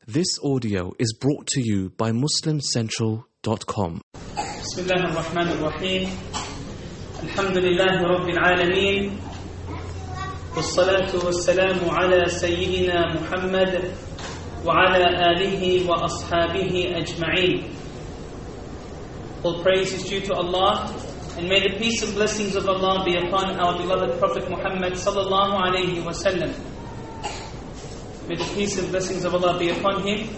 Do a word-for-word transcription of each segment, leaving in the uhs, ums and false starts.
This audio is brought to you by muslim central dot com. Bismillah ar-Rahman ar-Rahim. Alhamdulillahi Rabbil Alameen. Wassalatu wassalamu ala Sayyidina Muhammad wa ala alihi wa ashabihi ajma'een. All praise is due to Allah, and may the peace and blessings of Allah be upon our beloved Prophet Muhammad sallallahu alayhi wa sallam. May the peace and blessings of Allah be upon him.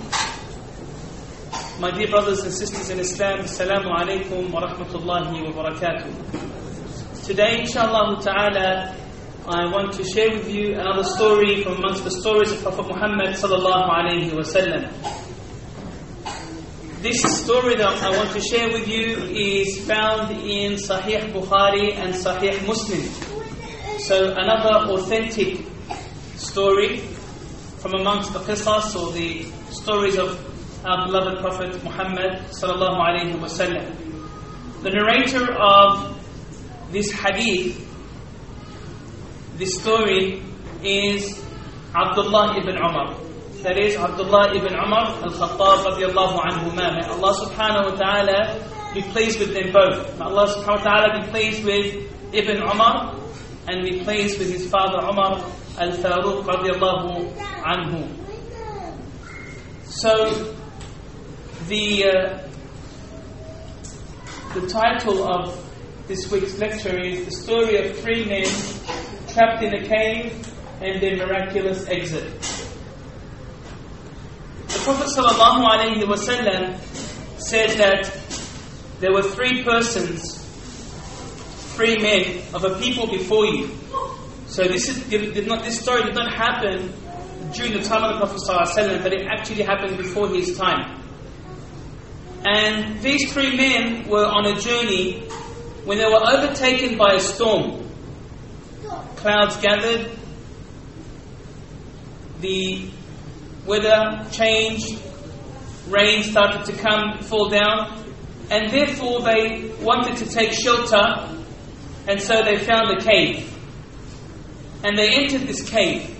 My dear brothers and sisters in Islam, Assalamu alaikum wa rahmatullahi wa barakatuh. Today, inshallah ta'ala, I want to share with you another story from amongst the stories of Prophet Muhammad sallallahu alayhi wa sallam. This story that I want to share with you is found in Sahih Bukhari and Sahih Muslim. So another authentic story from amongst the qisas, or the stories of our beloved Prophet Muhammad sallallahu alayhi wa sallam. The narrator of this hadith, this story, is Abdullah ibn Umar. That is Abdullah ibn Umar al-Khattab radiyallahu anhuma. May Allah subhanahu wa ta'ala be pleased with them both. May Allah subhanahu wa ta'ala be pleased with Ibn Umar and be pleased with his father Umar al-Faruq radiyallahu anhu. So, the uh, the title of this week's lecture is The Story of Three Men Trapped in a Cave and Their Miraculous Exit. The Prophet sallallahu alayhi wa sallam said that there were three persons, three men of a people before you. So this is did not this story did not happen during the time of the Prophet sallallahu alayhi wa sallam, but it actually happened before his time. And these three men were on a journey when they were overtaken by a storm. Clouds gathered, the weather changed, rain started to come, fall down, and therefore they wanted to take shelter, and so they found a cave. And they entered this cave.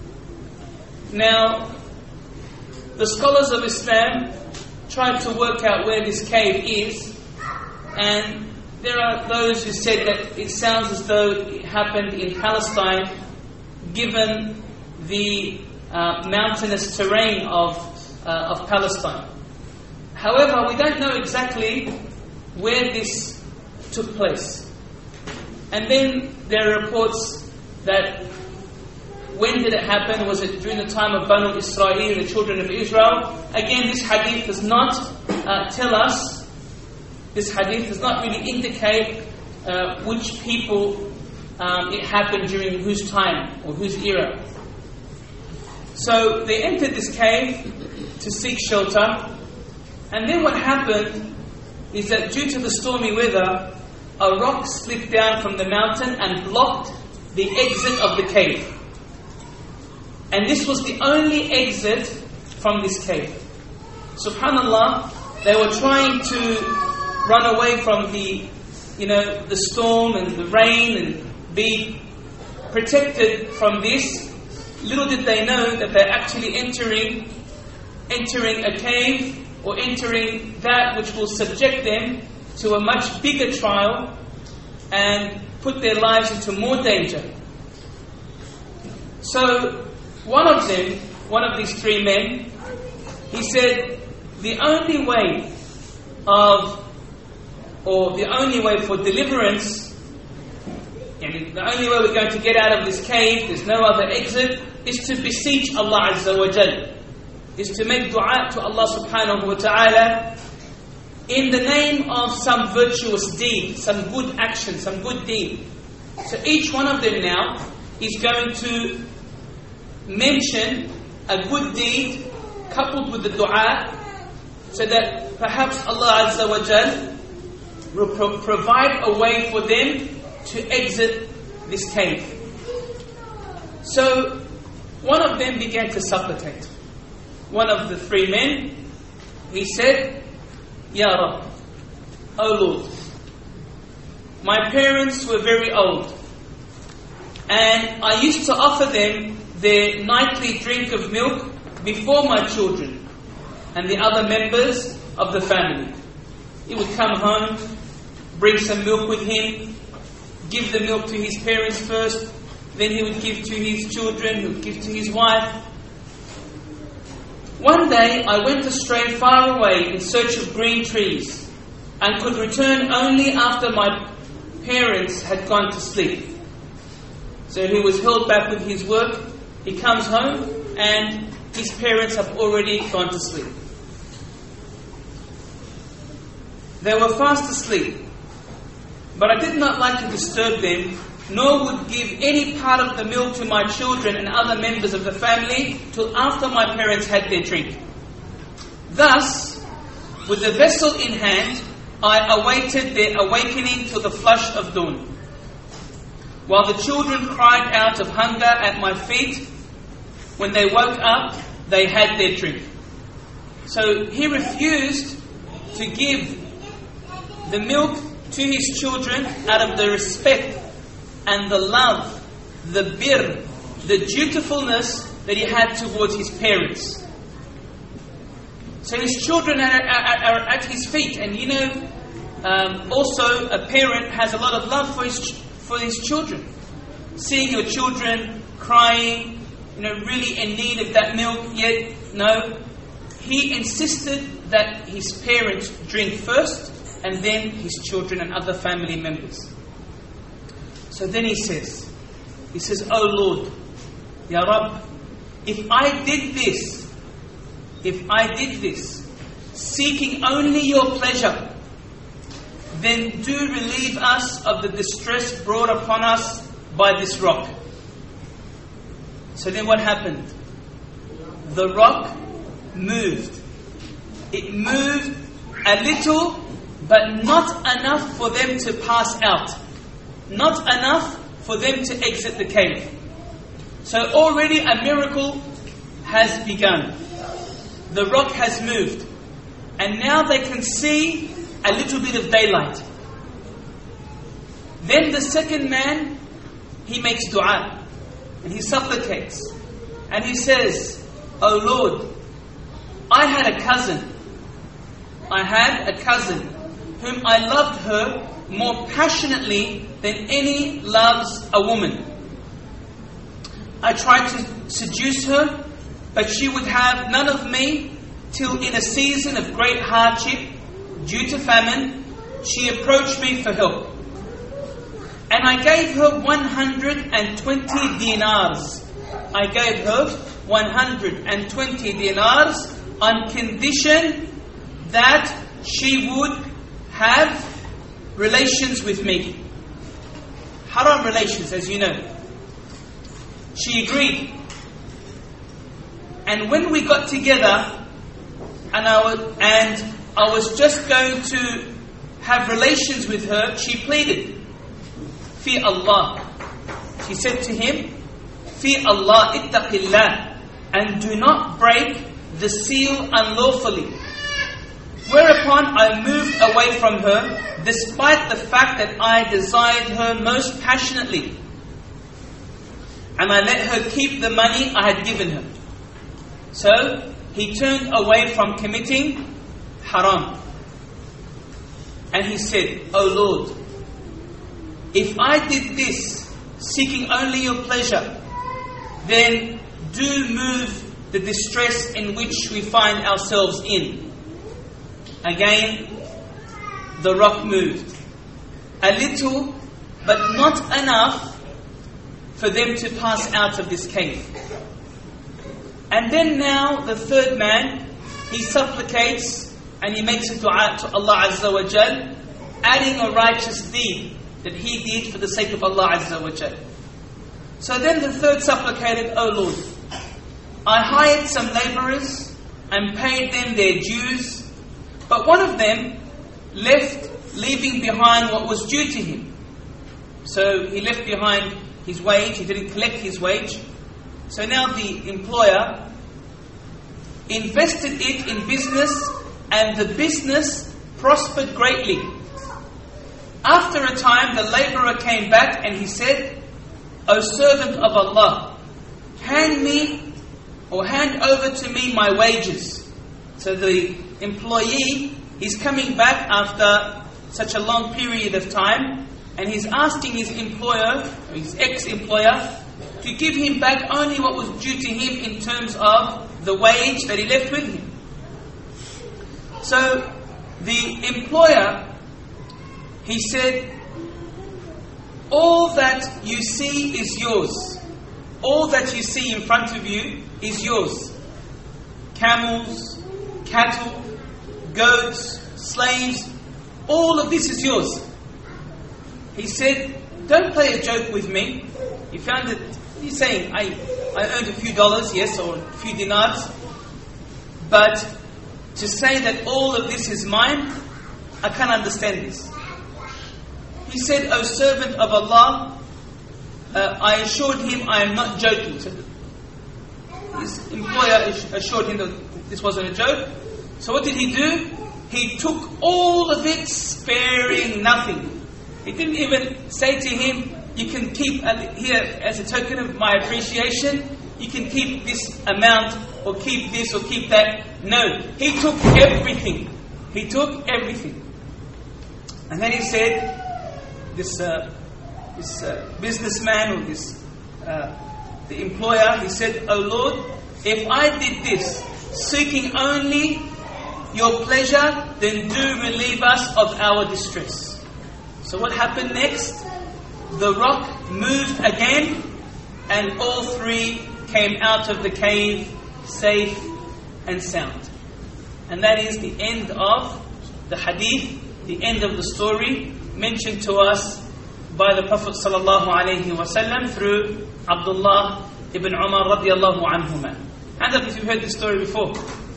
Now, the scholars of Islam tried to work out where this cave is, and there are those who said that it sounds as though it happened in Palestine, given the uh, mountainous terrain of uh, of Palestine. However, we don't know exactly where this took place. And then there are reports that when did it happen? Was it during the time of Banu Israel, the children of Israel? Again, this hadith does not uh, tell us, this hadith does not really indicate uh, which people um, it happened during whose time or whose era. So they entered this cave to seek shelter, and then what happened is that due to the stormy weather, a rock slipped down from the mountain and blocked the exit of the cave. And this was the only exit from this cave. Subhanallah, they were trying to run away from the, you know, the storm and the rain and be protected from this. Little did they know that they're actually entering, entering a cave, or entering that which will subject them to a much bigger trial and put their lives into more danger. So, one of them, one of these three men, he said, the only way of, or the only way for deliverance, and the only way we're going to get out of this cave, there's no other exit, is to beseech Allah Azza wa Jal, is to make dua to Allah subhanahu wa ta'ala in the name of some virtuous deed, some good action, some good deed. So each one of them now is going to mention a good deed coupled with the dua, so that perhaps Allah Azza wa Jal will pro- provide a way for them to exit this cave. So one of them began to supplicate. One of the three men, he said, Ya Rabb, O Lord, my parents were very old, and I used to offer them their nightly drink of milk before my children and the other members of the family. He would come home, bring some milk with him, give the milk to his parents first, then he would give to his children, he would give to his wife. One day I went astray far away in search of green trees and could return only after my parents had gone to sleep. So he was held back with his work. He comes home and his parents have already gone to sleep. They were fast asleep, but I did not like to disturb them, nor would give any part of the milk to my children and other members of the family till after my parents had their drink. Thus, with the vessel in hand, I awaited their awakening till the flush of dawn, while the children cried out of hunger at my feet. When they woke up, they had their drink. So he refused to give the milk to his children out of the respect and the love, the birr, the dutifulness that he had towards his parents. So his children are, are, are at his feet, and you know, um, also a parent has a lot of love for his for his children. Seeing your children crying, you know, really in need of that milk, yet no, he insisted that his parents drink first, and then his children and other family members. So then he says, he says, "Oh Lord, Ya Rabb, if I did this, if I did this, seeking only your pleasure, then do relieve us of the distress brought upon us by this rock." So then what happened? The rock moved. It moved a little, but not enough for them to pass out. Not enough for them to exit the cave. So already a miracle has begun. The rock has moved. And now they can see a little bit of daylight. Then the second man, he makes dua. And he supplicates. And he says, "Oh Lord, I had a cousin. I had a cousin whom I loved her more passionately than any loves a woman. I tried to seduce her, but she would have none of me till in a season of great hardship, due to famine, she approached me for help. And I gave her one hundred twenty dinars. I gave her one hundred twenty dinars on condition that she would have relations with me. Haram relations, as you know. She agreed. And when we got together, and I was, and I was just going to have relations with her, she pleaded, "Fi Allah." She said to him, "Fi Allah, ittaqillah, and do not break the seal unlawfully." Whereupon I moved away from her, despite the fact that I desired her most passionately. And I let her keep the money I had given her. So he turned away from committing haram. And he said, "O Lord, if I did this, seeking only your pleasure, then do move the distress in which we find ourselves in." Again, the rock moved. A little, but not enough for them to pass out of this cave. And then now, the third man, he supplicates and he makes a dua to Allah Azza wa Jal, adding a righteous deed that he did for the sake of Allah Azza wa Jal. So then the third supplicated, "O Lord, I hired some laborers and paid them their dues, but one of them left, leaving behind what was due to him." So he left behind his wage, he didn't collect his wage. So now the employer invested it in business, and the business prospered greatly. After a time, the laborer came back and he said, "O servant of Allah, hand me or hand over to me my wages. So the employee, he's coming back after such a long period of time, and he's asking his employer, or his ex-employer, to give him back only what was due to him in terms of the wage that he left with him. So the employer, he said, all that you see is yours. All that you see in front of you is yours. Camels, cattle, goats, slaves, all of this is yours. He said, don't play a joke with me. He found it, he's saying, I, I earned a few dollars, yes, or a few dinars, but to say that all of this is mine, I can't understand this. He said, O servant of Allah, uh, I assured him I am not joking. So his employer assured him that this wasn't a joke. So what did he do? He took all of it, sparing nothing. He didn't even say to him, you can keep here as a token of my appreciation, you can keep this amount or keep this or keep that. No, he took everything. He took everything. And then he said, this uh, this uh, businessman or this uh, the employer, he said, "O Lord, if I did this seeking only your pleasure, then do relieve us of our distress." So what happened next? The rock moved again, and all three came out of the cave safe and sound. And that is the end of the hadith, the end of the story mentioned to us by the Prophet sallallahu alaihi wasallam through Abdullah ibn Umar radiyallahu anhuma. Hands up if you've heard this story before.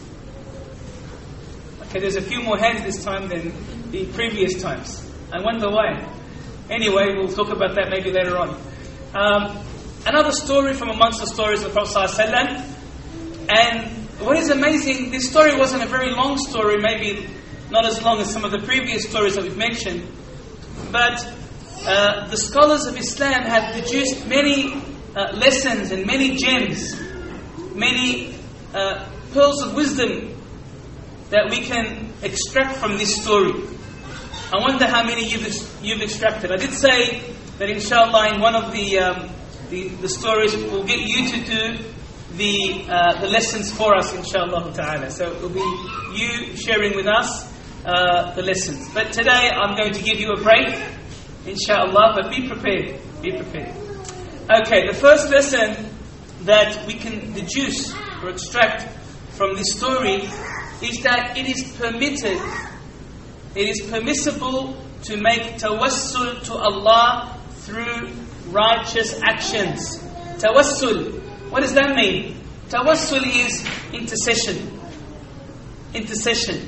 Okay, there's a few more hands this time than the previous times. I wonder why. Anyway, we'll talk about that maybe later on. Um, another story from amongst the stories of the Prophet sallallahu alaihi wasallam. And what is amazing, this story wasn't a very long story, maybe not as long as some of the previous stories that we've mentioned, but uh, the scholars of Islam have deduced many uh, lessons and many gems, many uh, pearls of wisdom that we can extract from this story. I wonder how many you've, you've extracted. I did say that inshallah in one of the, um, the, the stories we'll get you to do the uh, the lessons for us, inshallah ta'ala. So it will be you sharing with us uh, the lessons. But today I'm going to give you a break, inshallah, but be prepared. Be prepared. Okay, the first lesson that we can deduce or extract from this story is that it is permitted, it is permissible to make tawassul to Allah through righteous actions. Tawassul. What does that mean? Tawassul is intercession. Intercession.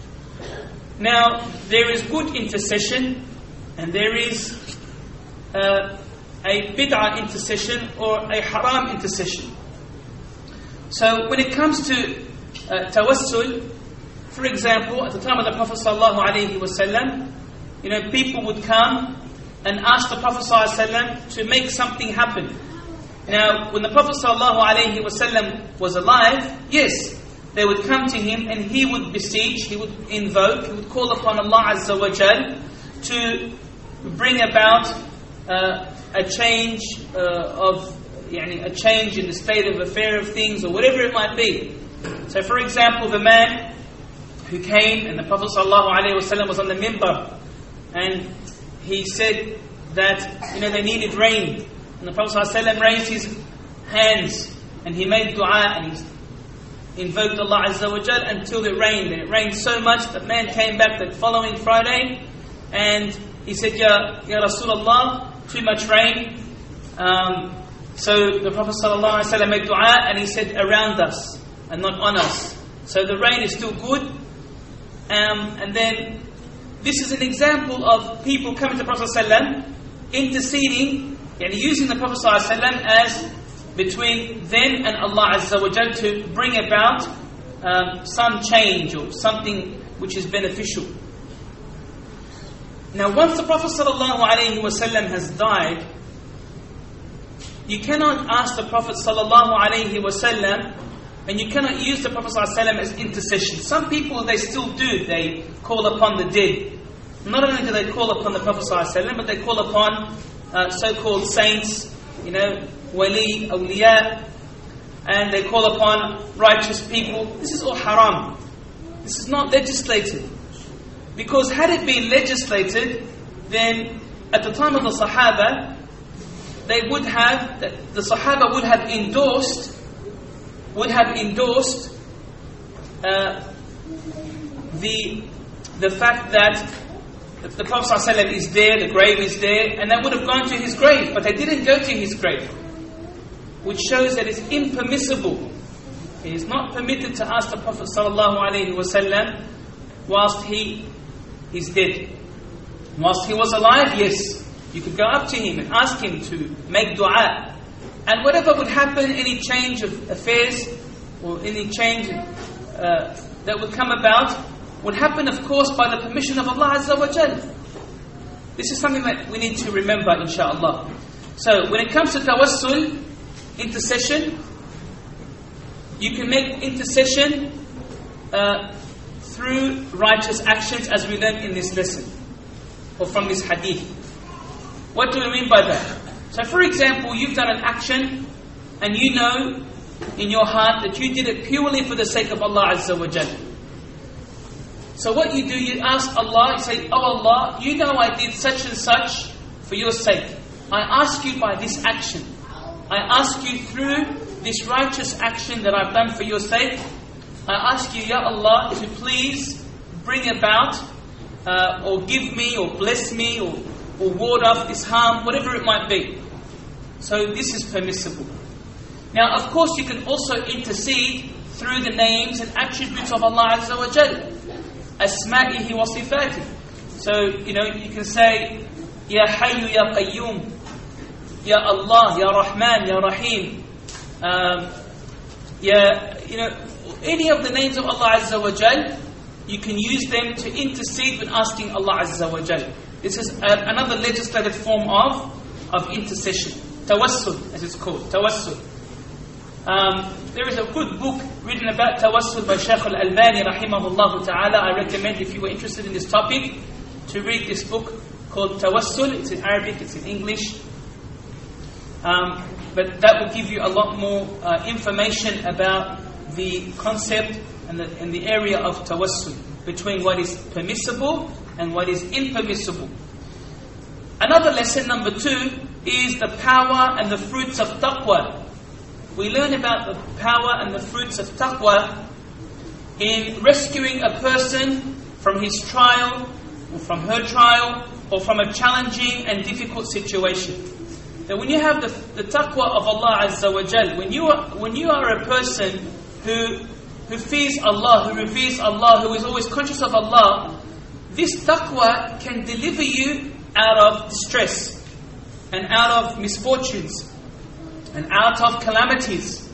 Now, there is good intercession and there is uh, a bid'ah intercession or a haram intercession. So, when it comes to uh, tawassul, for example, at the time of the Prophet sallallahu alaihi wasallam, you know, people would come and ask the Prophet sallallahu alaihi wasallam to make something happen. Now, when the Prophet ﷺ was alive, yes, they would come to him and he would beseech, he would invoke, he would call upon Allah Azza wa Jal to bring about uh, a change uh, of, yani, a change in the state of affair of things or whatever it might be. So, for example, the man who came and the Prophet ﷺ was on the minbar and he said that, you know, they needed rain. And the Prophet ﷺ raised his hands and he made dua and he invoked Allah Azza wa Jal until it rained. And it rained so much that man came back the following Friday and he said, Ya, Ya Rasulullah, too much rain. Um, so the Prophet ﷺ made dua and he said, around us and not on us. So the rain is still good. Um, and then this is an example of people coming to the Prophet ﷺ, interceding and using the Prophet ﷺ as between them and Allah Azza wa Jal to bring about um, some change or something which is beneficial. Now, once the Prophet ﷺ has died, you cannot ask the Prophet ﷺ And you cannot use the Prophet ﷺ as intercession. Some people, they still do. They call upon the dead. Not only do they call upon the Prophet ﷺ, but they call upon uh, so-called saints, you know, wali, awliya, and they call upon righteous people. This is all haram. This is not legislated. Because had it been legislated, then at the time of the Sahaba, they would have, the Sahaba would have endorsed, would have endorsed uh, the the fact that the Prophet ﷺ is there, the grave is there, and they would have gone to his grave, but they didn't go to his grave, which shows that it's impermissible. It is not permitted to ask the Prophet ﷺ whilst he is dead. Whilst he was alive, yes, you could go up to him and ask him to make dua. And whatever would happen, any change of affairs or any change uh, that would come about, would happen, of course, by the permission of Allah Azza wa Jal. This is something that we need to remember, inshaAllah. So, when it comes to tawassul, intercession, you can make intercession uh, through righteous actions, as we learned in this lesson, or from this hadith. What do we mean by that? So, for example, you've done an action, and you know in your heart that you did it purely for the sake of Allah Azza wa Jal. So what you do, you ask Allah, you say, "Oh Allah, you know I did such and such for your sake. I ask you by this action. I ask you through this righteous action that I've done for your sake. I ask you, Ya Allah, to please bring about, uh, or give me, or bless me, or, or ward off this harm, whatever it might be." So this is permissible. Now, of course, you can also intercede through the names and attributes of Allah Azza wa Jal. Asma'ihi wa sifati. So, you know, you can say, Ya Hayyu Ya Qayyum, Ya Allah, Ya Rahman, Ya Rahim. Um, ya, you know, any of the names of Allah Azza wa Jal, you can use them to intercede when asking Allah Azza wa Jal. This is a, another legislated form of, of intercession. Tawassul, as it's called. Tawassul. Um, there is a good book written about Tawassul by Shaykh al-Albani rahimahullah ta'ala. I recommend, if you were interested in this topic, to read this book called Tawassul. It's in Arabic, it's in English. Um, but that will give you a lot more uh, information about the concept and the, and the area of Tawassul, between what is permissible and what is impermissible. Another lesson, number two, is the power and the fruits of taqwa. We learn about the power and the fruits of taqwa in rescuing a person from his trial, or from her trial, or from a challenging and difficult situation. That when you have the, the taqwa of Allah Azza wa Jal, when you are, when you are a person who, who fears Allah, who reveres Allah, who is always conscious of Allah, this taqwa can deliver you out of distress, and out of misfortunes, and out of calamities.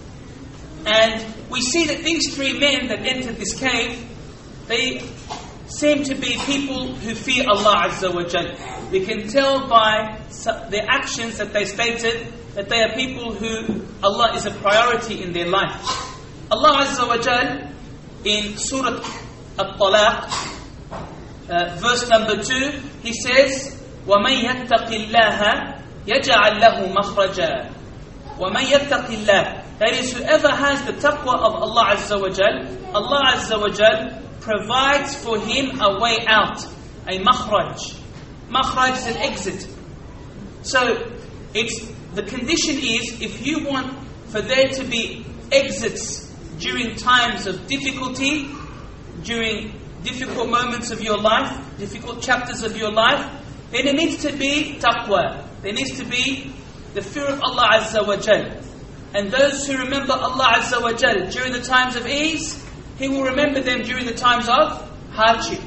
And we see that these three men that entered this cave, they seem to be people who fear Allah Azza wa Jal. We can tell by their actions that they stated that they are people who Allah is a priority in their life. Allah Azza wa Jal in Surah At-Talaq, uh, verse number two, He says, وَمَنْ يَتَّقِ اللَّهَ يَجْعَلْ لَهُ مَخْرَجًا. وَمَنْ يَتَّقِ اللَّهِ, that is, whoever has the taqwa of Allah Azza wa Jal, Allah Azza wa Jal provides for him a way out, a makhraj. Makhraj is an exit. So, it's the condition is, if you want for there to be exits during times of difficulty, during difficult moments of your life, difficult chapters of your life, then there needs to be taqwa. There needs to be the fear of Allah Azza wa Jal. And those who remember Allah Azza wa Jal during the times of ease, He will remember them during the times of hardship.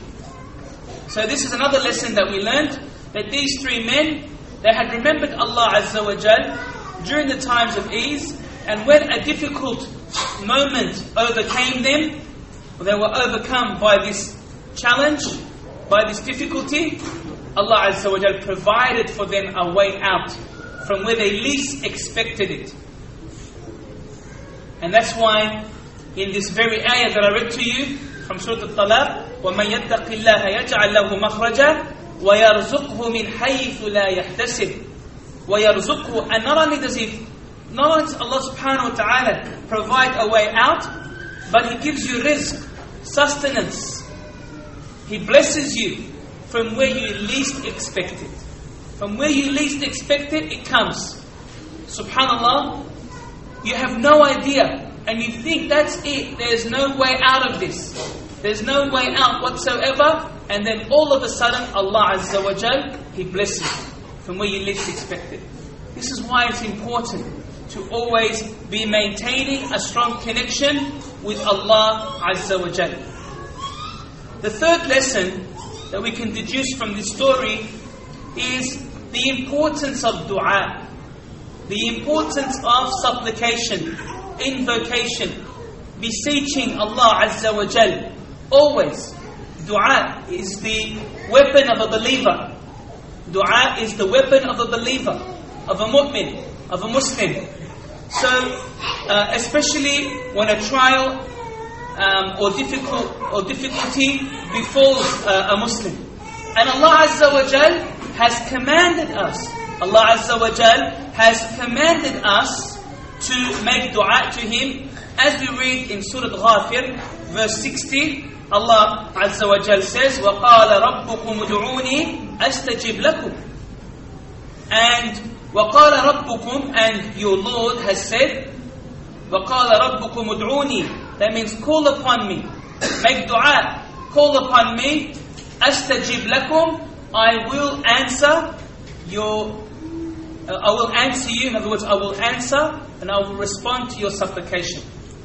So this is another lesson that we learned, that these three men, they had remembered Allah Azza wa Jal during the times of ease, and when a difficult moment overcame them, or they were overcome by this challenge, by this difficulty, Allah Azza wa Jal provided for them a way out from where they least expected it. And that's why in this very ayah that I read to you from Surah Al-Talaq, وَمَنْ يَتَّقِ اللَّهَ يَجْعَلْ لَهُ مَخْرَجًا وَيَرْزُقْهُ مِنْ حَيْثُ لَا يَحْتَسِبُ وَيَرْزُقْهُ. And not only does He, not only does Allah subhanahu wa ta'ala provide a way out, but He gives you rizq, sustenance. He blesses you from where you least expect it. From where you least expect it, it comes. Subhanallah, you have no idea, and you think that's it. There's no way out of this. There's no way out whatsoever. And then all of a sudden, Allah Azza wa Jal, He blesses you from where you least expect it. This is why it's important to always be maintaining a strong connection with Allah Azza wa Jal. The third lesson that we can deduce from this story is the importance of dua, the importance of supplication, invocation, beseeching Allah Azza wa Jal. Always, dua is the weapon of a believer. Dua is the weapon of a believer, of a mu'min, of a Muslim. So, uh, especially when a trial um, or difficult or difficulty befalls uh, a Muslim, and Allah Azza wa Jal has commanded us. Allah Azza wa Jal has commanded us to make dua to Him, as we read in Surah Ghafir, verse sixty. Allah Azza wa Jal says, وَقَالَ رَبُّكُمُ ادْعُونِي أَسْتَجِبْ لَكُمْ. And وَقَالَ رَبُّكُمْ, and your Lord has said, وَقَالَ رَبُّكُمُ ادْعُونِي. That means call upon me, make dua, call upon me. أَسْتَجِبْ لَكُمْ. I will answer your, uh, I will answer you. In other words, I will answer and I will respond to your supplication.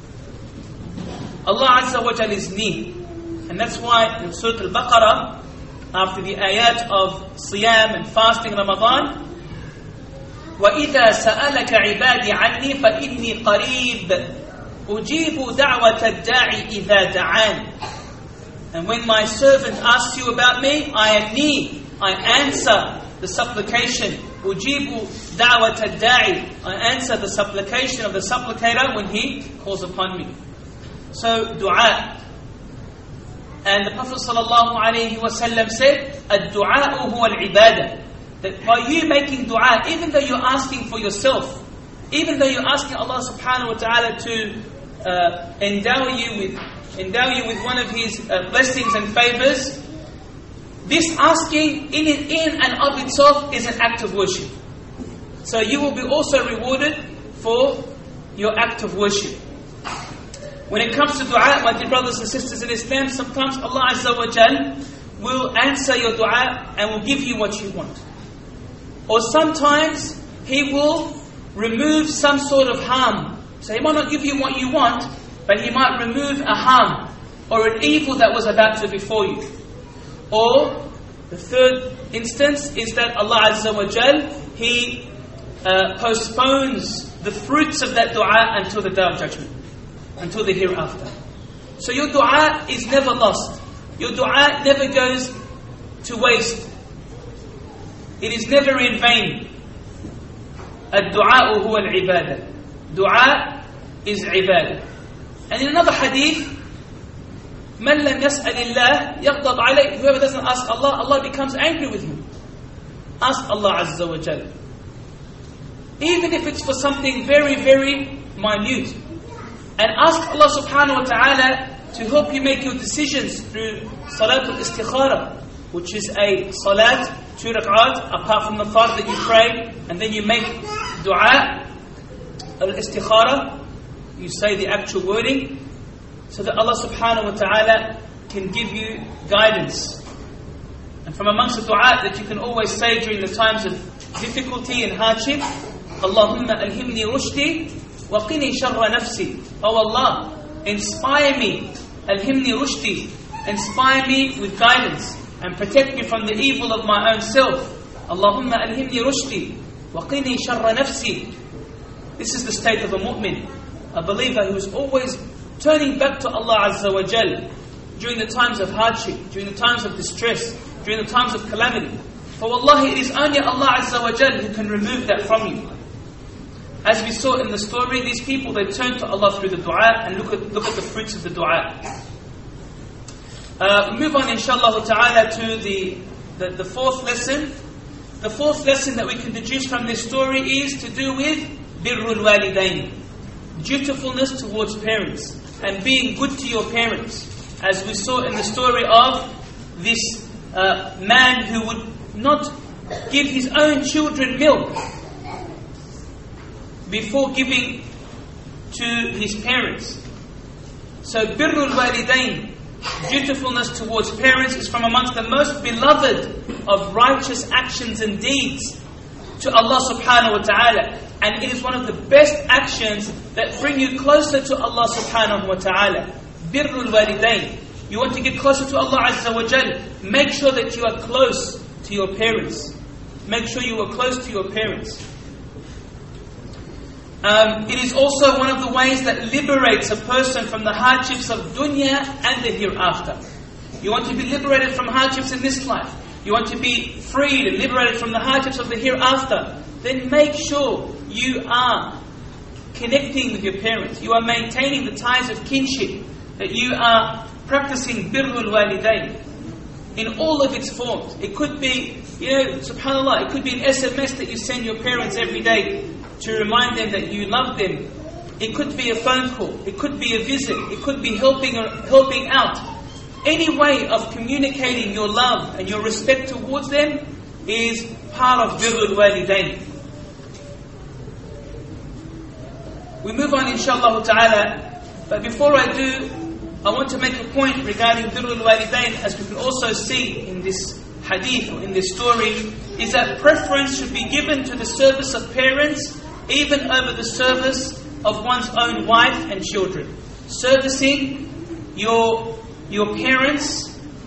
Allah Azza wa Jal is near. And that's why in Surah Al-Baqarah, after the ayat of Siyam and fasting Ramadan, وَإِذَا سَأَلَكَ عِبَادِي عَنِّي فَإِنِّي قَرِيبٌ أُجِيبُ دَعْوَةَ الدَّاعِ إِذَا دَعَانِ. And when my servant asks you about me, I am near. I answer the supplication. أُجِيبُ دَعْوَةَ الدَّاعِ. I answer the supplication of the supplicator when he calls upon me. So, dua. And the Prophet ﷺ said, الدعاء هو العبادة. That by you making dua, even though you're asking for yourself, even though you're asking Allah subhanahu wa ta'ala to uh, endow you with endow you with one of His uh, blessings and favors, this asking in, in and of itself is an act of worship. So you will be also rewarded for your act of worship. When it comes to dua, my dear brothers and sisters in Islam, sometimes Allah Azza wa Jal will answer your dua and will give you what you want. Or sometimes He will remove some sort of harm. So He might not give you what you want, but He might remove a harm or an evil that was about to befall you. Or the third instance is that Allah Azza wa Jal, He uh, postpones the fruits of that dua until the Day of Judgment, until the hereafter. So your dua is never lost. Your dua never goes to waste. It is never in vain. الدعاء هو العبادة. Dua is ibadah. And in another hadith, من لم يسأل الله يغضب عليه. Whoever doesn't ask Allah, Allah becomes angry with him. Ask Allah Azza wa Jal. Even if it's for something very, very minute. And ask Allah subhanahu wa ta'ala to help you make your decisions through Salatul Istikhara, which is a salat, two rak'at, apart from the fard that you pray, and then you make dua, al-istikhara, you say the actual wording, so that Allah subhanahu wa ta'ala can give you guidance. And from amongst the dua that you can always say during the times of difficulty and hardship, Allahumma alhimni rushdi wa qini sharra nafsi. Oh Allah, inspire me, alhimni rushdi, inspire me with guidance and protect me from the evil of my own self. Allahumma alhimni rushdi wa qini sharra nafsi. This is the state of a mu'min, a believer who is always turning back to Allah Azza wa Jal during the times of hardship, during the times of distress, during the times of calamity. For wallahi, it is only Allah Azza wa Jal who can remove that from you. as we saw in the story, these people, they turned to Allah through the dua, and look at, look at the fruits of the dua. Uh, we move on, inshallah ta'ala, to the, the, the fourth lesson. The fourth lesson that we can deduce from this story is to do with birrul walidain, dutifulness towards parents, and being good to your parents. As we saw in the story of this uh, man who would not give his own children milk before giving to his parents. So birrul walidain, dutifulness towards parents, is from amongst the most beloved of righteous actions and deeds to Allah subhanahu wa ta'ala. And it is one of the best actions that bring you closer to Allah subhanahu wa ta'ala. Birrul walidain. You want to get closer to Allah Azza wa Jal, make sure that you are close to your parents. Make sure you are close to your parents. Um, it is also one of the ways that liberates a person from the hardships of dunya and the hereafter. You want to be liberated from hardships in this life. You want to be freed and liberated from the hardships of the hereafter. Then make sure you are connecting with your parents. You are maintaining the ties of kinship. That you are practicing birrul walidain in all of its forms. It could be, you know, subhanAllah, it could be an S M S that you send your parents every day to remind them that you love them. It could be a phone call. It could be a visit. It could be helping or helping out. Any way of communicating your love and your respect towards them is part of birrul walidain. We move on, inshallah ta'ala. But before I do, I want to make a point regarding birrul walidain, as we can also see in this hadith or in this story, is that preference should be given to the service of parents even over the service of one's own wife and children. Servicing your your parents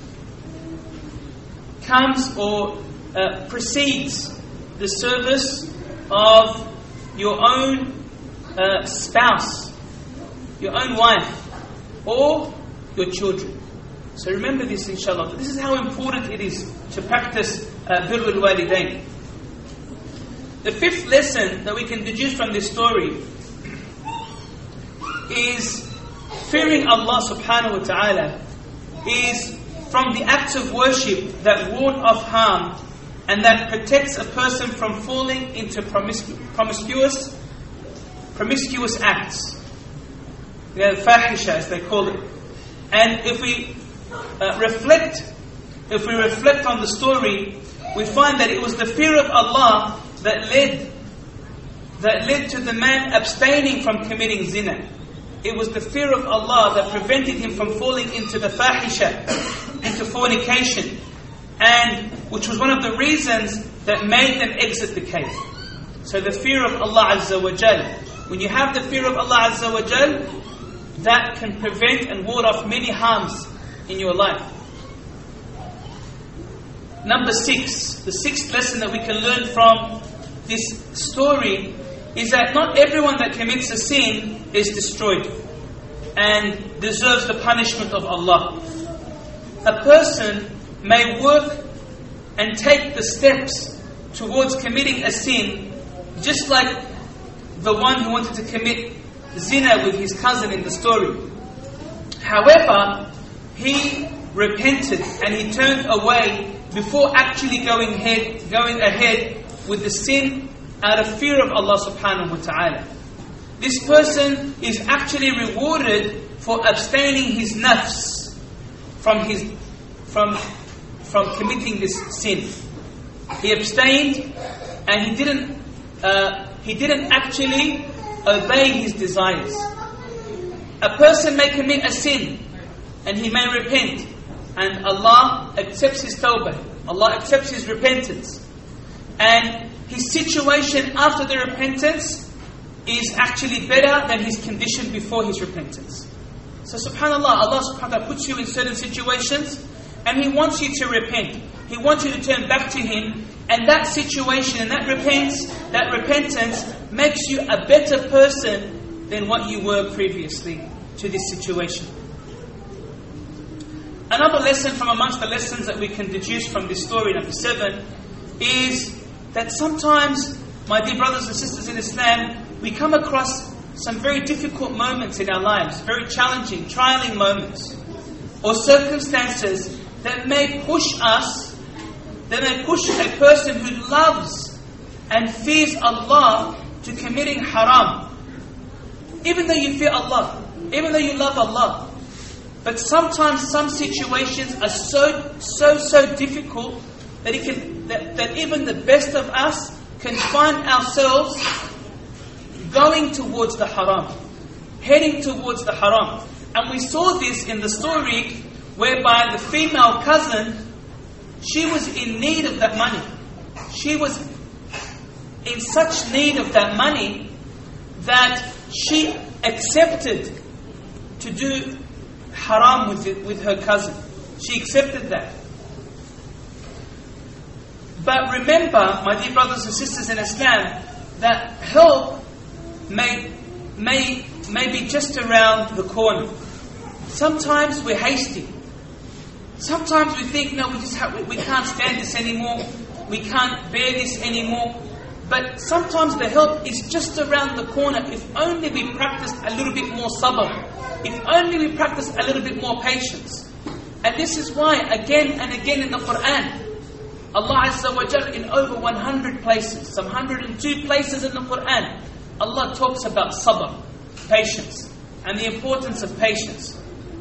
comes or uh, precedes the service of your own uh, spouse, your own wife, or your children. So remember this, inshallah. This is how important it is to practice uh, birrul walidain. The fifth lesson that we can deduce from this story is fearing Allah subhanahu wa ta'ala is from the acts of worship that ward off harm and that protects a person from falling into promiscu- promiscuous promiscuous acts. You know, fahisha as they call it. And if we uh, reflect, if we reflect on the story, we find that it was the fear of Allah that led, that led to the man abstaining from committing zina. It was the fear of Allah that prevented him from falling into the fahisha, into fornication, and which was one of the reasons that made them exit the cave. So the fear of Allah Azza wa Jal. When you have the fear of Allah Azza wa Jal, that can prevent and ward off many harms in your life. Number six, the sixth lesson that we can learn from this story is that not everyone that commits a sin is destroyed and deserves the punishment of Allah. A person may work and take the steps towards committing a sin, just like the one who wanted to commit zina with his cousin in the story. However, he repented and he turned away before actually going ahead, going ahead with the sin out of fear of Allah subhanahu wa ta'ala. This person is actually rewarded for abstaining his nafs from his from from committing this sin. He abstained and he didn't uh, he didn't actually obey his desires. A person may commit a sin and he may repent, and Allah accepts his tawbah, Allah accepts his repentance, and his situation after the repentance is actually better than his condition before his repentance. So subhanAllah, Allah subhanahu wa ta'ala puts you in certain situations and He wants you to repent. He wants you to turn back to Him, and that situation and that repentance, that repentance makes you a better person than what you were previously to this situation. Another lesson from amongst the lessons that we can deduce from this story, number seven, is that sometimes, my dear brothers and sisters in Islam, we come across some very difficult moments in our lives, very challenging, trialing moments, or circumstances that may push us, that may push a person who loves and fears Allah to committing haram. Even though you fear Allah, even though you love Allah, but sometimes some situations are so, so, so difficult that it can, that, that even the best of us can find ourselves going towards the haram, heading towards the haram. And we saw this in the story whereby the female cousin, she was in need of that money. She was in such need of that money that she accepted to do haram with it, with her cousin. She accepted that. But remember, my dear brothers and sisters in Islam, that help may, may, may be just around the corner. Sometimes we're hasty. Sometimes we think, no, we just have, we, we can't stand this anymore. We can't bear this anymore. But sometimes the help is just around the corner if only we practice a little bit more sabr. If only we practice a little bit more patience. And this is why, again and again in the Qur'an, Allah Azza wa Jal in over one hundred places, some one hundred two places in the Qur'an, Allah talks about sabr, patience, and the importance of patience.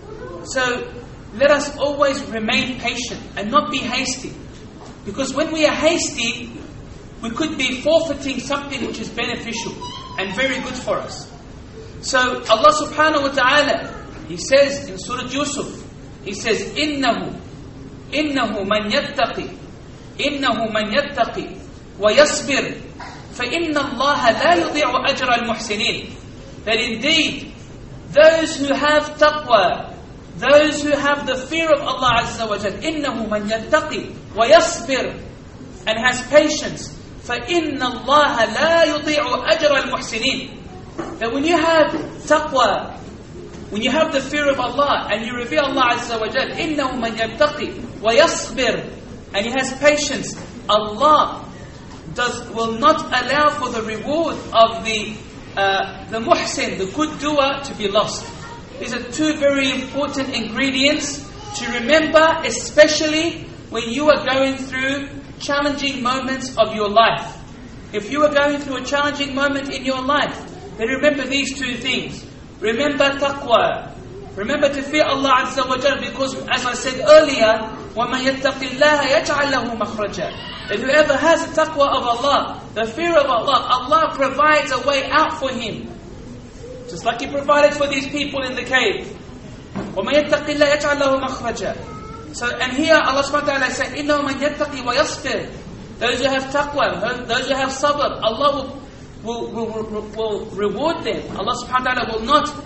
So, let us always remain patient and not be hasty. Because when we are hasty, we could be forfeiting something which is beneficial and very good for us. So Allah subhanahu wa ta'ala, He says in Surah Yusuf, He says, إِنَّهُ إِنَّهُ مَنْ يَتَّقِي إِنَّهُ مَنْ يَتَّقِي وَيَصْبِرْ فَإِنَّ اللَّهَ لَا يُضِيعُ أَجْرَ الْمُحْسِنِينَ. That indeed, those who have taqwa, those who have the fear of Allah Azza wa Jal, إِنَّهُ مَنْ يَتَّقِي وَيَصْبِرْ, and has patience, فَإِنَّ اللَّهَ لَا يُضِيعُ أَجْرَ الْمُحْسِنِينَ. That when you have taqwa, when you have the fear of Allah, and you revere Allah Azza wa Jal, إِنَّهُ مَنْ يَتَّقِي وَيَصْبِرْ, and he has patience, Allah does will not allow for the reward of the uh, the muhsin, the good doer, to be lost. These are two very important ingredients to remember, especially when you are going through challenging moments of your life. If you are going through a challenging moment in your life, then remember these two things. Remember taqwa. Remember to fear Allah Azza wa Jal, because as I said earlier, وَمَنْ يَتَّقِ اللَّهَ يَجْعَلْ لَهُ مَخْرَجًا. That whoever has the taqwa of Allah, the fear of Allah, Allah provides a way out for him. Just like He provided for these people in the cave. وَمَنْ يَتَّقِ اللَّهَ يَجْعَلْ لَهُ مَخْرَجًا. So, and here Allah subhanahu wa ta'ala said, إِنَّهُ مَنْ يَتَّقِ وَيَصْبِرْ. Those who have taqwa, those who have sabr, Allah will, will, will, will, will reward them. Allah subhanahu wa ta'ala will not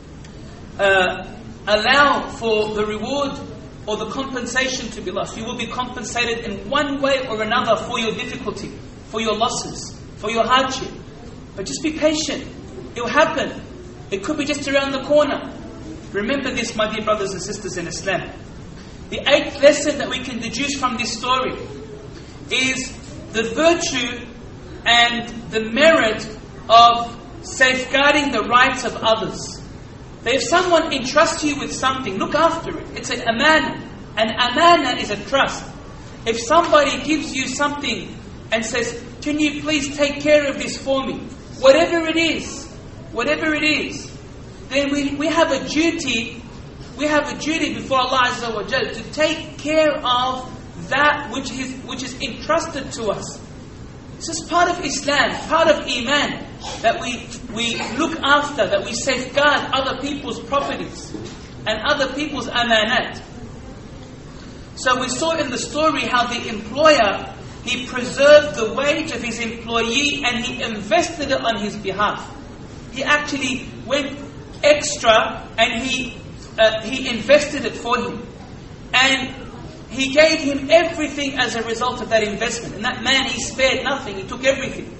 uh, allow for the reward or the compensation to be lost. You will be compensated in one way or another for your difficulty, for your losses, for your hardship. But just be patient. It will happen. It could be just around the corner. Remember this, my dear brothers and sisters in Islam. The eighth lesson that we can deduce from this story is the virtue and the merit of safeguarding the rights of others. That if someone entrusts you with something, look after it. It's an amana. An amana is a trust. If somebody gives you something and says, can you please take care of this for me? Whatever it is, whatever it is, then we, we have a duty, we have a duty before Allah Azza wa Jal to take care of that which is, which is entrusted to us. This is part of Islam, part of Iman, that we we look after, that we safeguard other people's properties and other people's amanat. So we saw in the story how the employer, he preserved the wage of his employee and he invested it on his behalf. He actually went extra and he uh, he invested it for him. And he gave him everything as a result of that investment. And that man, he spared nothing. He took everything.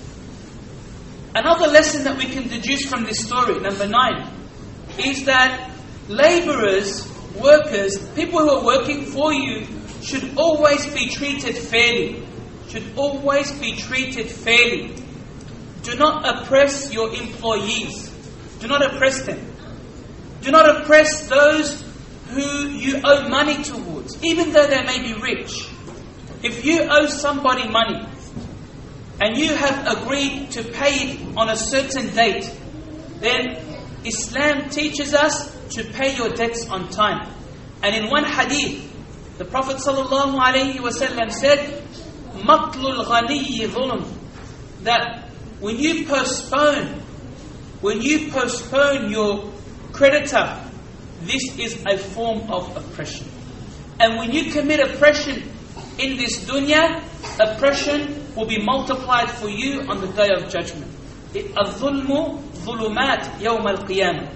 Another lesson that we can deduce from this story, number nine, is that laborers, workers, people who are working for you should always be treated fairly. Should always be treated fairly. do not oppress your employees. Do not oppress them. Do not oppress those who you owe money towards, even though they may be rich. If you owe somebody money and you have agreed to pay it on a certain date, then Islam teaches us to pay your debts on time. And in one hadith, the Prophet ﷺ said, "Matlul ghaniyi dhulm," that when you postpone, when you postpone your creditor, this is a form of oppression. And when you commit oppression in this dunya, oppression will be multiplied for you on the day of judgment. Al-dhulmu dhulumat yawm al-qiyamah.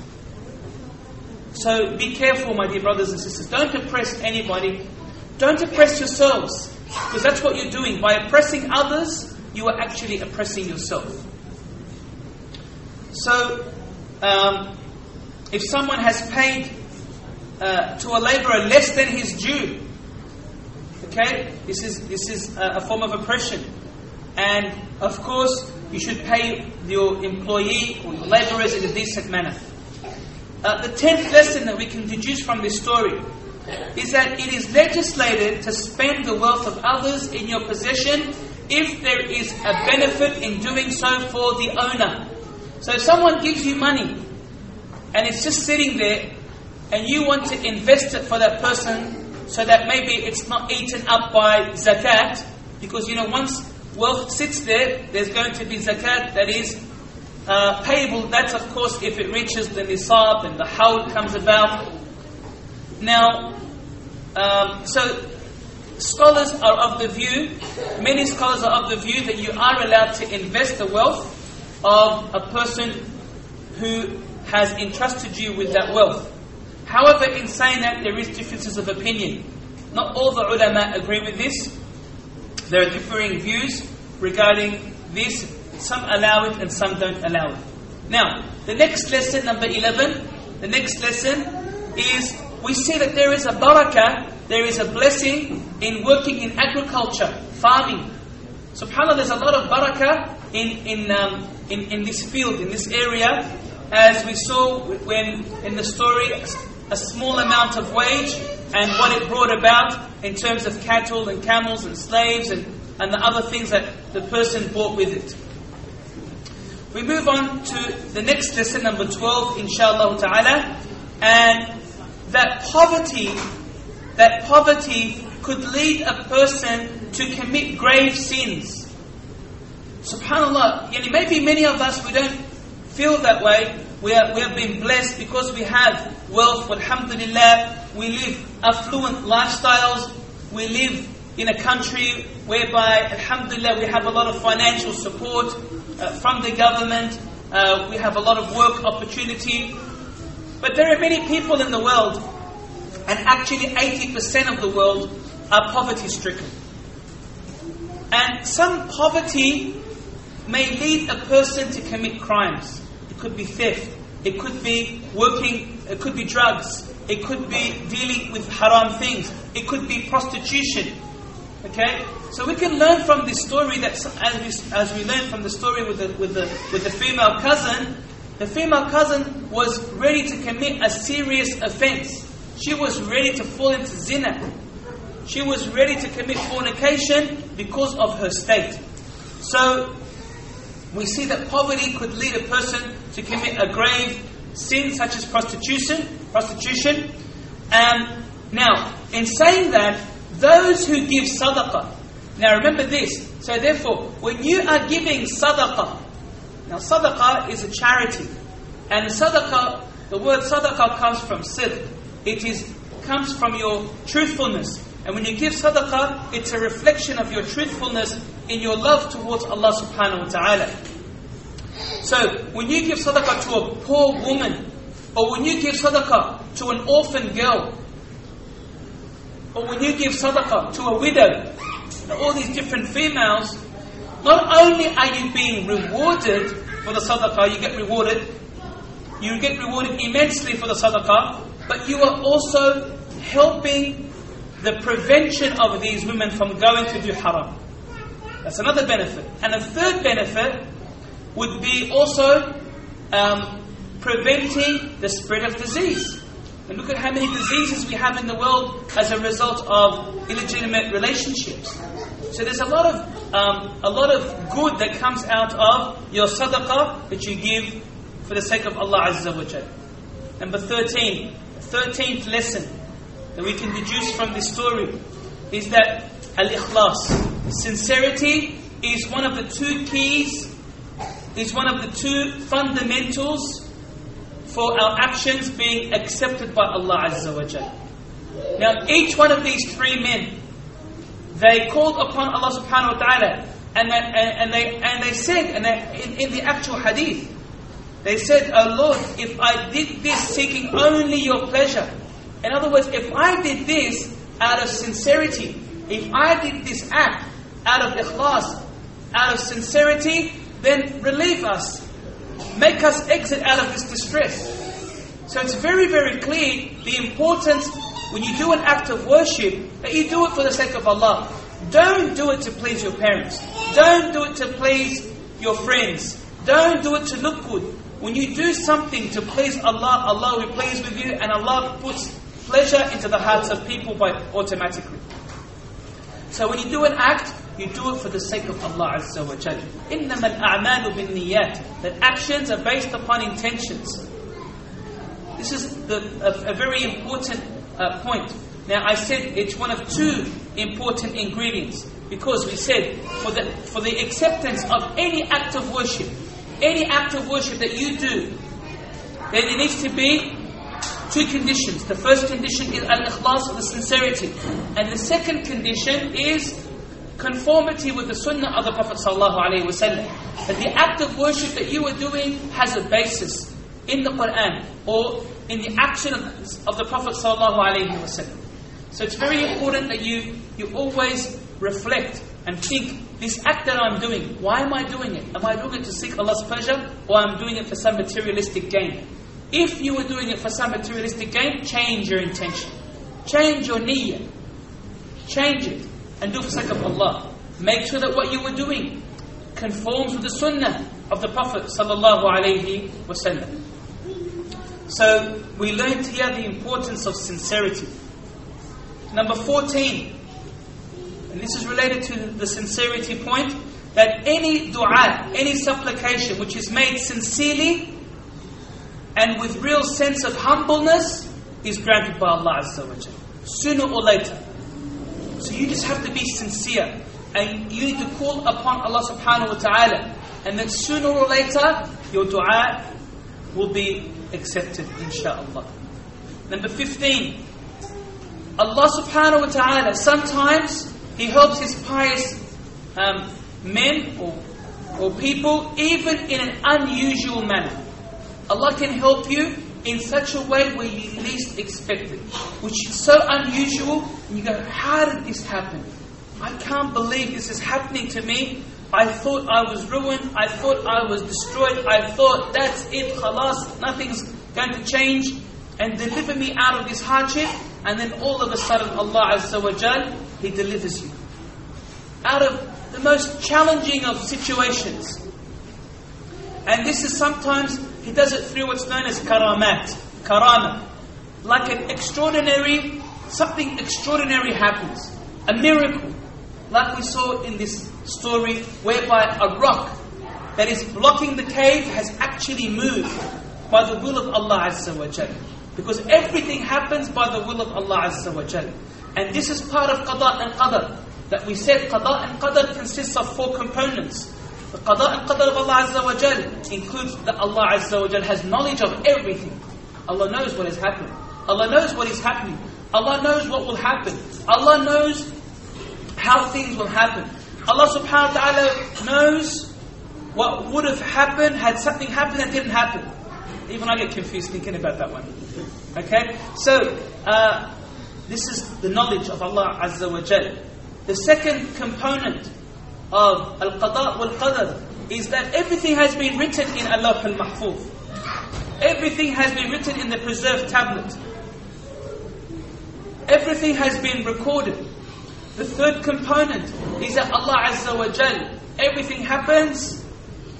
So be careful, my dear brothers and sisters. Don't oppress anybody. Don't oppress yourselves, because that's what you're doing. By oppressing others, you are actually oppressing yourself. So, um, if someone has paid uh, to a labourer less than his due, okay, this is this is a, a form of oppression. And of course, you should pay your employee or your labourers in a decent manner. Uh, the tenth lesson that we can deduce from this story is that it is legislated to spend the wealth of others in your possession if there is a benefit in doing so for the owner. So if someone gives you money and it's just sitting there and you want to invest it for that person so that maybe it's not eaten up by zakat, because you know once wealth sits there, there's going to be zakat that is uh, payable. That's of course if it reaches the nisab and the hawl comes about. Now, um, so scholars are of the view, many scholars are of the view that you are allowed to invest the wealth of a person who has entrusted you with that wealth. However, in saying that, there is differences of opinion. Not all the ulama agree with this. There are differing views regarding this. Some allow it and some don't allow it. Now, the next lesson, number eleven, the next lesson is we see that there is a barakah, there is a blessing in working in agriculture, farming. SubhanAllah, there's a lot of barakah in in, um, in in this field, in this area, as we saw when in the story, a small amount of wage and what it brought about in terms of cattle and camels and slaves and, and the other things that the person brought with it. We move on to the next lesson, number twelve, inshallah ta'ala, and that poverty, that poverty could lead a person to commit grave sins. SubhanAllah, yani maybe many of us, we don't feel that way. We, are, we have been blessed because we have wealth, alhamdulillah. We live affluent lifestyles. We live in a country whereby, alhamdulillah, we have a lot of financial support uh, from the government. Uh, we have a lot of work opportunity. But there are many people in the world, and actually eighty percent of the world are poverty-stricken. And some poverty may lead a person to commit crimes. It could be theft. It could be working. It could be drugs. It could be dealing with haram things. It could be prostitution. Okay, so we can learn from this story that as we as we learn from the story with the with the with the female cousin, the female cousin was ready to commit a serious offense. She was ready to fall into zina. She was ready to commit fornication because of her state. So we see that poverty could lead a person to commit a grave sin such as prostitution. Prostitution. And now, in saying that, those who give sadaqah. Now remember this. So therefore, when you are giving sadaqah, now sadaqah is a charity, and sadaqah, the word sadaqah comes from sidq. It is comes from your truthfulness. And when you give sadaqah, it's a reflection of your truthfulness in your love towards Allah subhanahu wa ta'ala. So, when you give sadaqah to a poor woman, or when you give sadaqah to an orphan girl, or when you give sadaqah to a widow, all these different females, not only are you being rewarded for the sadaqah, you get rewarded, you get rewarded immensely for the sadaqah, but you are also helping the prevention of these women from going to do haram. That's another benefit. And a third benefit would be also um, preventing the spread of disease. And look at how many diseases we have in the world as a result of illegitimate relationships. So there's a lot of um, a lot of good that comes out of your sadaqah that you give for the sake of Allah Azza wa Jal. Number thirteen, the thirteenth lesson that we can deduce from this story is that al-ikhlas, sincerity, is one of the two keys, is one of the two fundamentals for our actions being accepted by Allah Azza wa Jal. Now, each one of these three men, they called upon Allah Subhanahu wa Taala, and they, and they and they said, and they, in, in the actual hadith, they said, "Oh Lord, if I did this seeking only Your pleasure," in other words, if I did this out of sincerity, if I did this act out of ikhlas, out of sincerity, then relieve us. Make us exit out of this distress. So it's very, very clear the importance when you do an act of worship that you do it for the sake of Allah. Don't do it to please your parents. Don't do it to please your friends. Don't do it to look good. When you do something to please Allah, Allah will be pleased with you, and Allah puts pleasure into the hearts of people by automatically. So when you do an act, you do it for the sake of Allah Azza wa Jal. إِنَّمَا الْأَعْمَالُ بِالنِّيَّاتِ. That actions are based upon intentions. This is the, a, a very important uh, point. Now I said it's one of two important ingredients, because we said for the for the acceptance of any act of worship, any act of worship that you do, then it needs to be two conditions. The first condition is al-ikhlas, the sincerity, and the second condition is conformity with the sunnah of the Prophet sallallahu alaihi wasallam. That the act of worship that you are doing has a basis in the Quran or in the action of, of the Prophet sallallahu alaihi wasallam. So it's very important that you you always reflect and think, this act that I'm doing, why am I doing it? Am I doing it to seek Allah's pleasure, or am I doing it for some materialistic gain? If you are doing it for some materialistic gain, change your intention. Change your niyyah. Change it. And do it for the sake of Allah. Make sure that what you are doing conforms with the sunnah of the Prophet sallallahu alaihi wasallam. So we learned here the importance of sincerity. Number fourteen, and this is related to the sincerity point, that any dua, any supplication which is made sincerely and with real sense of humbleness is granted by Allah Azza wa Jal, sooner or later. So you just have to be sincere, and you need to call upon Allah Subhanahu wa Ta'ala, and then sooner or later your dua will be accepted, inshaAllah. Number fifteen, Allah Subhanahu wa Ta'ala, sometimes He helps His pious um, men or, or people even in an unusual manner. Allah can help you in such a way where you least expect it, which is so unusual, and you go, how did this happen? I can't believe this is happening to me. I thought I was ruined, I thought I was destroyed, I thought that's it, khalas, nothing's going to change, and deliver me out of this hardship. And then all of a sudden Allah Azza wa Jal, He delivers you out of the most challenging of situations. And this is sometimes He does it through what's known as karamat, karama. Like an extraordinary, something extraordinary happens. A miracle. Like we saw in this story, whereby a rock that is blocking the cave has actually moved by the will of Allah Azza wa Jal. Because everything happens by the will of Allah Azza wa Jal. And this is part of qada and qadar. That we said qada and qadar consists of four components. The qada and qadar of Allah Azza wa Jal includes that Allah Azza wa Jal has knowledge of everything. Allah knows what has happened. Allah knows what is happening. Allah knows what will happen. Allah knows how things will happen. Allah subhanahu wa ta'ala knows what would have happened had something happened that didn't happen. Even I get confused thinking about that one. Okay? So, uh, this is the knowledge of Allah Azza wa Jal. The second component of Al-Qada wal-Qadar is that everything has been written in Al-Lawh al-Mahfuz. Everything has been written in the preserved tablet. Everything has been recorded. The third component is that Allah Azza wa Jal, everything happens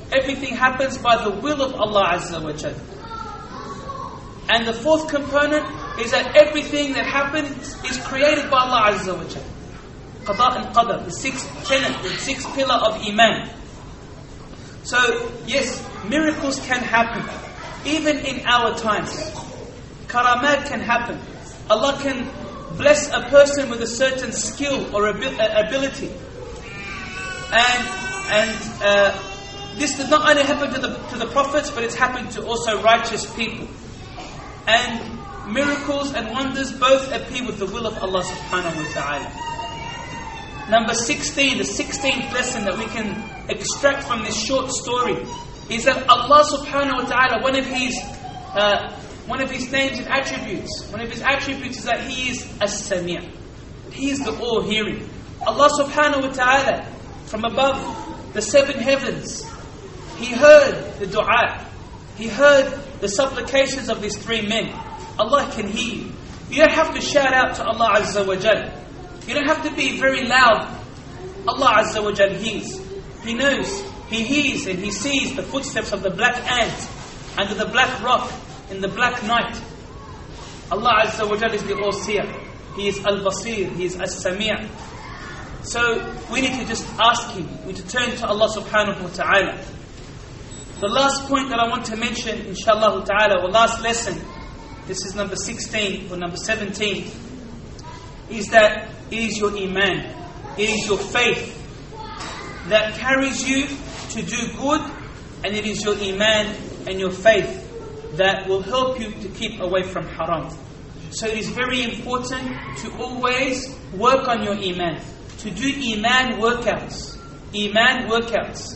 everything happens by the will of Allah Azza wa Jal. And the fourth component is that everything that happens is created by Allah Azza wa Jal. Qada and Qadar, the sixth tenet, the sixth pillar of Iman. So, yes, miracles can happen, even in our times. Karamat can happen. Allah can bless a person with a certain skill or ability. And and uh, this did not only happen to the to the prophets, but it's happened to also righteous people. And miracles and wonders both appear with the will of Allah subhanahu wa ta'ala. Number sixteen, the sixteenth lesson that we can extract from this short story is that Allah subhanahu wa ta'ala, one of His uh, one of His names and attributes, one of His attributes is that He is As-Sami'. He is the all-hearing. Allah subhanahu wa ta'ala, from above the seven heavens, He heard the dua. He heard the supplications of these three men. Allah can hear you. You don't have to shout out to Allah Azza wa Jal. You don't have to be very loud. Allah Azza wa Jal hears. He knows. He hears and He sees the footsteps of the black ant under the black rock in the black night. Allah Azza wa Jal is the all-seer. He is Al-Basir. He is As-Sami'. So we need to just ask Him. We need to turn to Allah subhanahu wa ta'ala. The last point that I want to mention, inshallah ta'ala, or last lesson, this is number sixteen or number seventeen, is that it is your iman, it is your faith that carries you to do good, and it is your iman and your faith that will help you to keep away from haram. So it is very important to always work on your iman, to do iman workouts, iman workouts.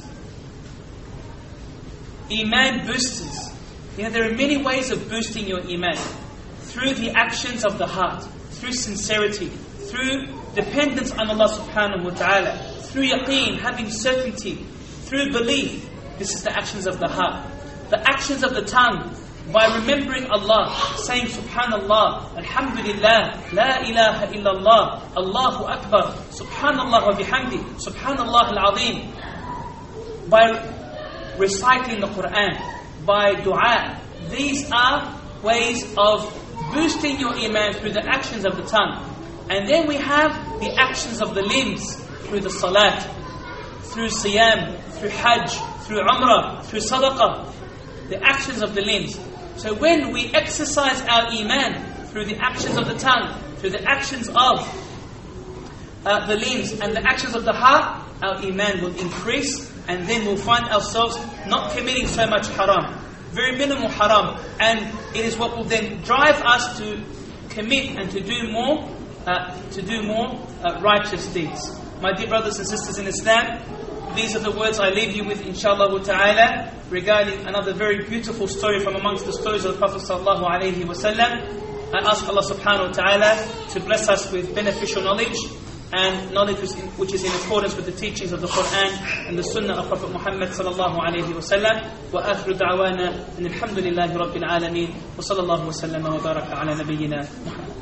Iman boosters. You know, there are many ways of boosting your iman. Through the actions of the heart, through sincerity, through dependence on Allah subhanahu wa ta'ala, through yaqeen, having certainty, through belief. This is the actions of the heart. The actions of the tongue, by remembering Allah, saying Subhanallah, Alhamdulillah, La ilaha illallah, Allahu Akbar, Subhanallah wa bihamdi, Subhanallah al-Azim. By reciting the Quran, by dua. These are ways of boosting your iman through the actions of the tongue. And then we have the actions of the limbs, through the salat, through siyam, through hajj, through umrah, through sadaqah. The actions of the limbs. So when we exercise our iman through the actions of the tongue, through the actions of uh, the limbs and the actions of the heart, our iman will increase. And then we'll find ourselves not committing so much haram. Very minimal haram. And it is what will then drive us to commit and to do more, uh, to do more uh, righteous deeds. My dear brothers and sisters in Islam, these are the words I leave you with, inshallah ta'ala, regarding another very beautiful story from amongst the stories of the Prophet sallallahu alaihi wasallam. I ask Allah subhanahu wa ta'ala to bless us with beneficial knowledge, and knowledge which is in accordance with the teachings of the Quran and the Sunnah of Prophet Muhammad sallallahu alayhi wa sallam. Wa akhiru da'wana and alhamdulillahi rabbil alameen. Wa sallallahu wa sallama wa baraka ala nabiyyina Muhammad.